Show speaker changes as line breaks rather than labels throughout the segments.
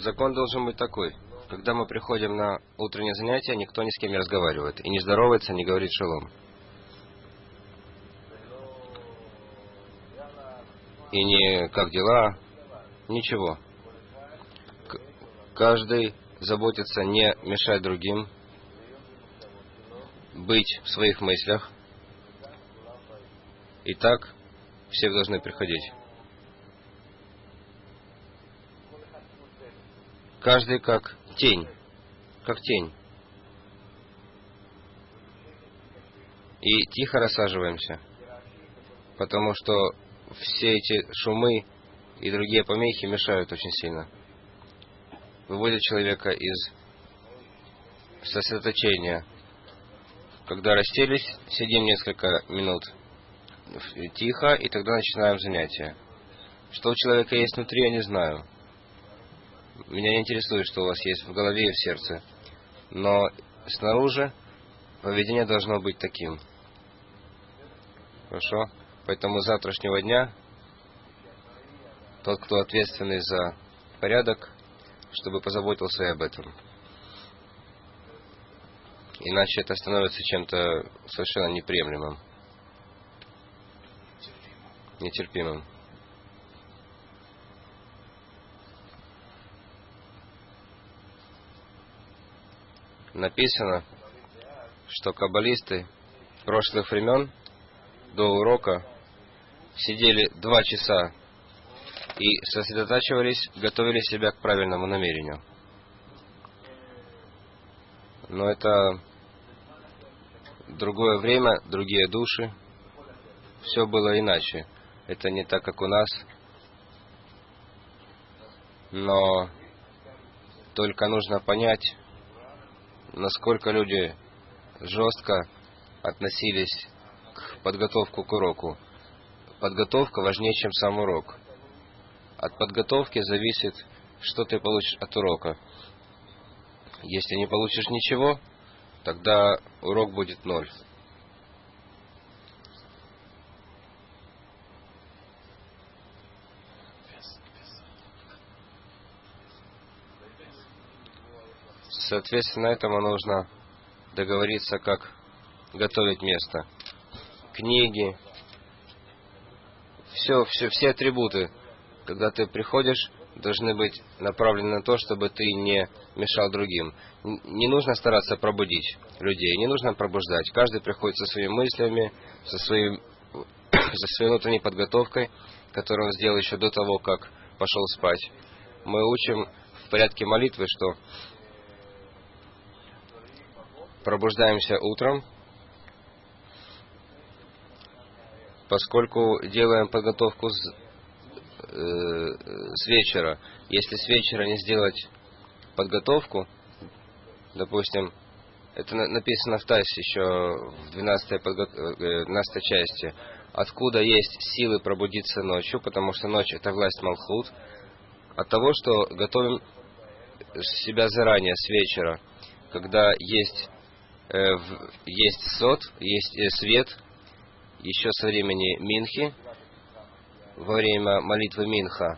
Закон должен быть такой. Когда мы приходим на утреннее занятие, никто ни с кем не разговаривает. И не здоровается, не говорит шалом. И не как дела, ничего. Каждый заботится не мешать другим, быть в своих мыслях. И так все должны приходить. Каждый как тень. Как тень. И тихо рассаживаемся. Потому что все эти шумы и другие помехи мешают очень сильно. Выводят человека из сосредоточения. Когда расселись, сидим несколько минут тихо, и тогда начинаем занятие. Что у человека есть внутри, я не знаю. Меня не интересует, что у вас есть в голове и в сердце. Но снаружи поведение должно быть таким. Хорошо? Поэтому с завтрашнего дня тот, кто ответственный за порядок, чтобы позаботился и об этом. Иначе это становится чем-то совершенно неприемлемым. Нетерпимым. Написано, что каббалисты прошлых времен до урока сидели 2 часа и сосредотачивались, готовили себя к правильному намерению. Но это другое время, другие души. Все было иначе. Это не так, как у нас. Но только нужно понять, насколько люди жестко относились к подготовке к уроку. Подготовка важнее, чем сам урок. От подготовки зависит, что ты получишь от урока. Если не получишь ничего, тогда урок будет 0. Соответственно, этому нужно договориться, как готовить место. Книги, все атрибуты, когда ты приходишь, должны быть направлены на то, чтобы ты не мешал другим. Не нужно стараться пробудить людей, не нужно пробуждать. Каждый приходит со своими мыслями, со своей внутренней подготовкой, которую он сделал еще до того, как пошел спать. Мы учим в порядке молитвы, что пробуждаемся утром, поскольку делаем подготовку с вечера. Если с вечера не сделать подготовку, допустим, это написано в Тасе еще в 12 части, откуда есть силы пробудиться ночью, потому что ночь — это власть Малхут, от того, что готовим себя заранее, с вечера, когда есть сот, есть свет, еще со времени Минхи, во время молитвы Минха,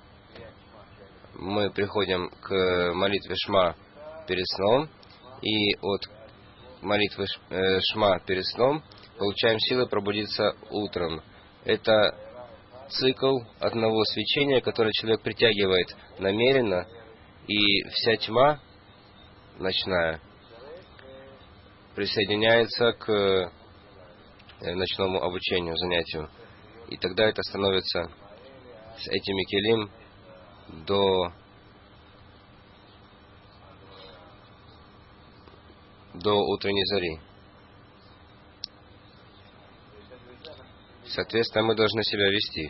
мы приходим к молитве Шма перед сном, и от молитвы Шма перед сном получаем силы пробудиться утром. Это цикл одного свечения, которое человек притягивает намеренно, и вся тьма ночная присоединяется к ночному обучению, занятию. И тогда это становится с этими келим до утренней зари. Соответственно, мы должны себя вести.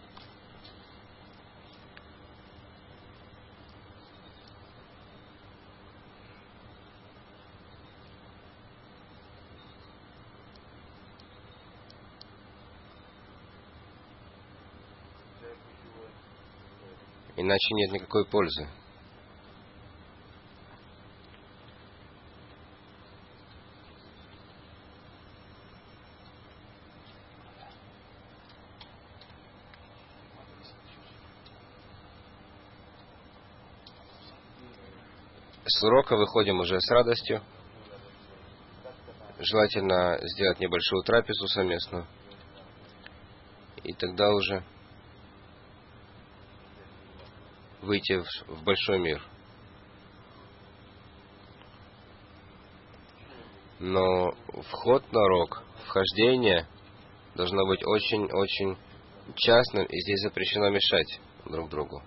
Иначе нет никакой пользы. с урока выходим уже с радостью. Желательно сделать небольшую трапезу совместную. И тогда уже выйти в большой мир. Но вход на урок, вхождение должно быть очень-очень частным, и здесь запрещено мешать друг другу.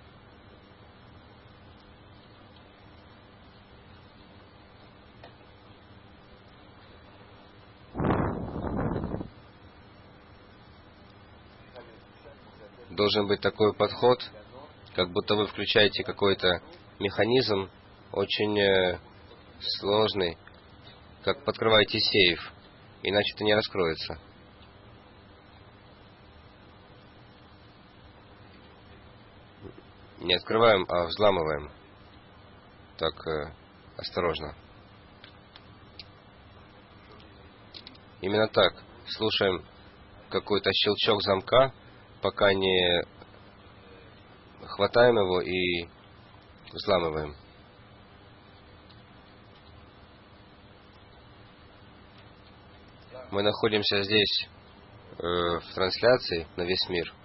Должен быть такой подход, как будто вы включаете какой-то механизм очень сложный, как подкрываете сейф, иначе это не раскроется. Не открываем, а взламываем. Так, осторожно. Именно так. Слушаем какой-то щелчок замка, пока не хватаем его и взламываем. Мы находимся здесь в трансляции на весь мир.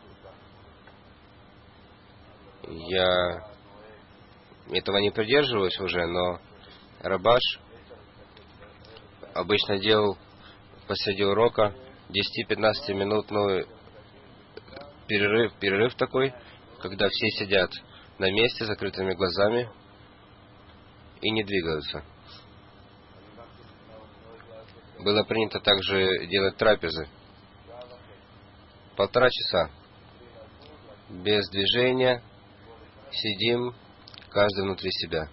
Я этого не придерживаюсь уже, но Рабаш обычно делал посреди урока 10-15 минутный перерыв такой, когда все сидят на месте с закрытыми глазами и не двигаются. Было принято также делать трапезы. 1,5 часа. Без движения. Сидим, каждый внутри себя.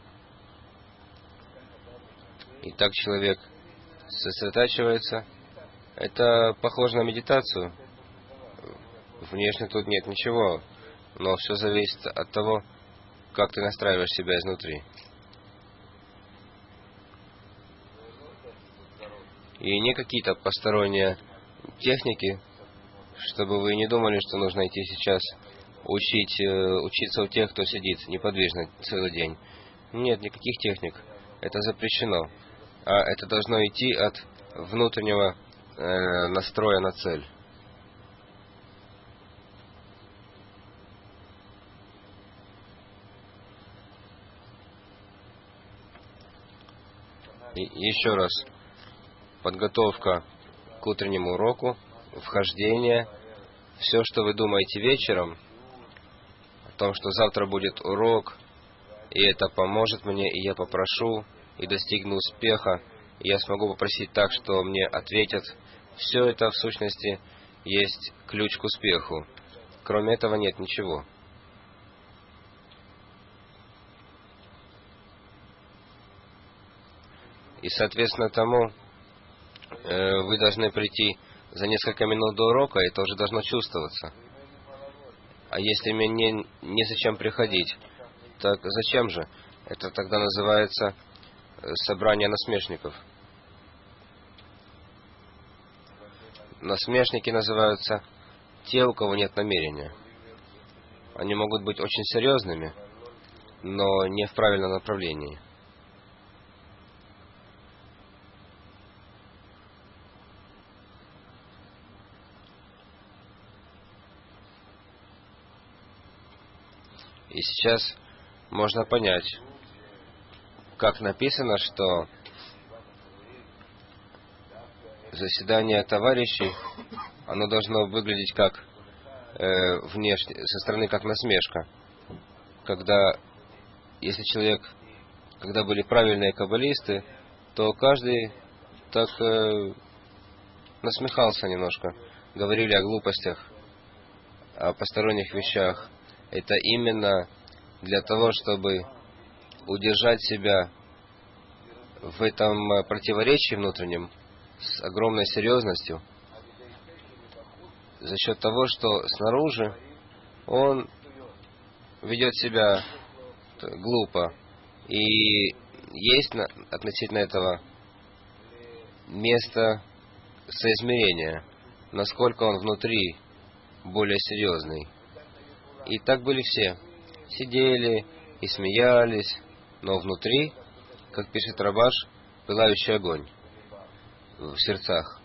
И так человек сосредотачивается. Это похоже на медитацию. Внешне тут нет ничего, но все зависит от того, как ты настраиваешь себя изнутри. И не какие-то посторонние техники, чтобы вы не думали, что нужно идти сейчас учиться у тех, кто сидит неподвижно целый день. Нет никаких техник. Это запрещено. А это должно идти от внутреннего настроя на цель. И еще раз. Подготовка к утреннему уроку, вхождение. Все, что вы думаете вечером, о том, что завтра будет урок, и это поможет мне, и я попрошу, и достигну успеха, и я смогу попросить так, что мне ответят. Все это, в сущности, есть ключ к успеху. Кроме этого нет ничего. И, соответственно, тому вы должны прийти за несколько минут до урока, и это уже должно чувствоваться. А если мне незачем приходить, так зачем же? Это тогда называется собрание насмешников. Насмешники называются те, у кого нет намерения. Они могут быть очень серьезными, но не в правильном направлении. И сейчас можно понять, как написано, что заседание товарищей, оно должно выглядеть как внешне, со стороны как насмешка. Когда были правильные каббалисты, то каждый так насмехался немножко, говорили о глупостях, о посторонних вещах. Это именно для того, чтобы удержать себя в этом противоречии внутреннем с огромной серьезностью, за счет того, что снаружи он ведет себя глупо. И есть относительно этого место соизмерения, насколько он внутри более серьезный. И так были все. Сидели и смеялись, но внутри, как пишет Рабаш, пылающий огонь в сердцах.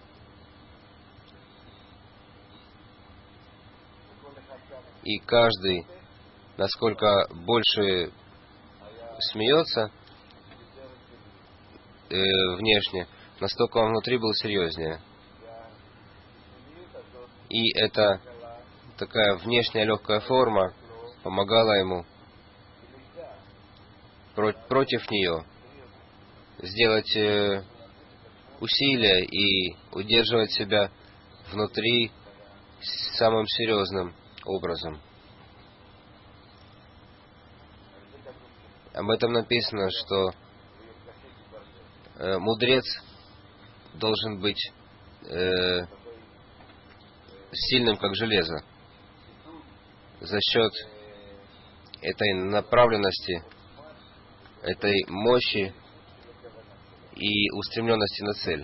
И каждый, насколько больше смеется внешне, настолько он внутри был серьезнее. И эта такая внешняя легкая форма помогала ему против нее сделать усилия и удерживать себя внутри самым серьезным образом. Об этом написано, что мудрец должен быть сильным, как железо, за счет этой направленности, этой мощи и устремленности на цель.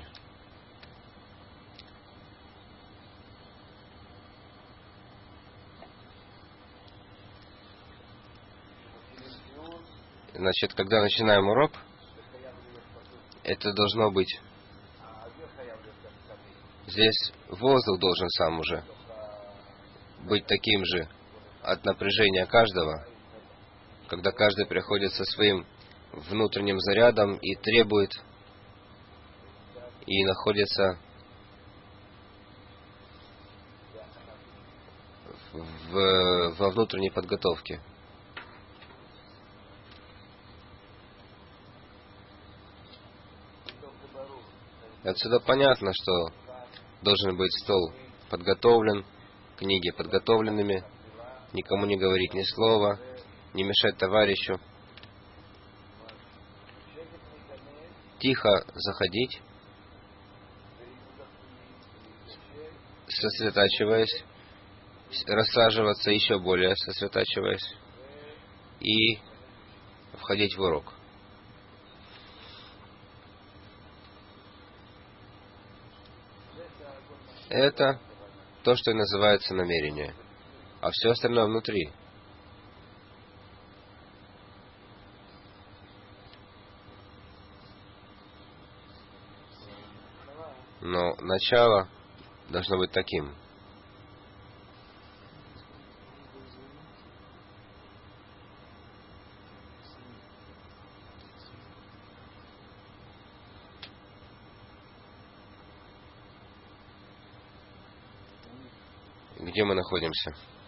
Значит, когда начинаем урок, это должно быть... Здесь воздух должен сам уже быть таким же от напряжения каждого, когда каждый приходит со своим внутренним зарядом и требует, и находится во внутренней подготовке. Отсюда понятно, что должен быть стол подготовлен, книги подготовленными, никому не говорить ни слова, не мешать товарищу. Тихо заходить, сосредотачиваясь, рассаживаться еще более сосредотачиваясь и входить в урок. Это то, что и называется намерение, а все остальное внутри. Но начало должно быть таким. Где мы находимся?